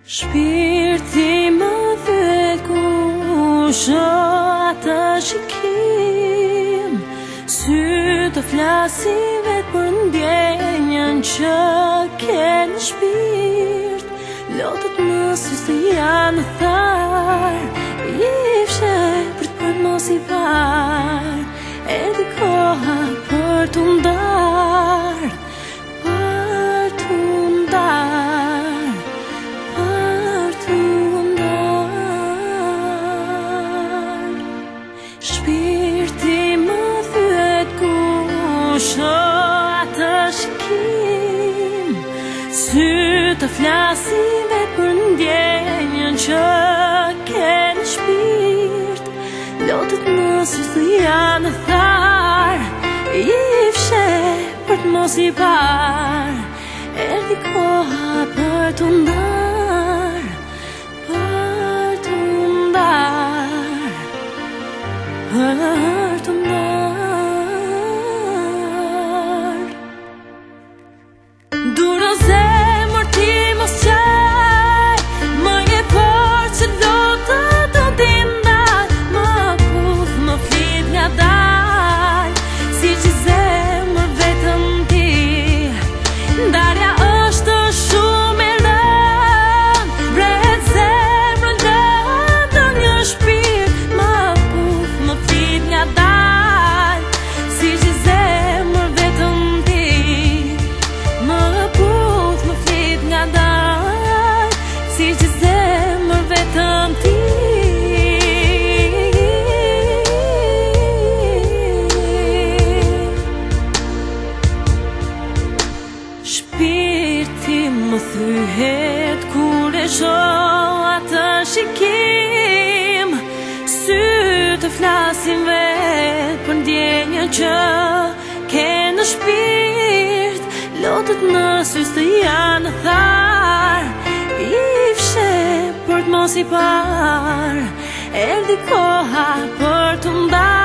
Shpirti më thyet kush o atë shikim, sy të flasin vet për ndjenjën që ke në shpirt. Lotët në sy të janë tharë, i fsheh për të mos i parë. Erdhi koha për t'u ndarë, për t'u ndarë, për t'u ndarë. Shpirti më thyet kush o atë shikim, sy të flasin vet për ndjenjën që ke në shpirt. Lotët në sy të janë tharë, i fsheh për të mos i parë. Erdhi koha për t'u ndarë, për t'u ndarë, për t'u ndarë. Duro zemër ti mos qaj, më je fortë që lotët do t'i ndaj. Më puth, më flit nga dal, si që zemër vetëm ti. Ndarja është shumë e rëndë, bret zemrën lëndë një shpirt. Më puth, më flit nga dal, si që zemër vetëm ti. Më puth, më flit nga dal, si që zemër vetëm ti. Shpirti më thyet kur e shoh atë shikim, sy të flasin vet për ndjenjën që ke në shpirt. Lotët në sy të janë tharë, i fsheh për të mos i parë. Erdhi koha për t'u ndarë,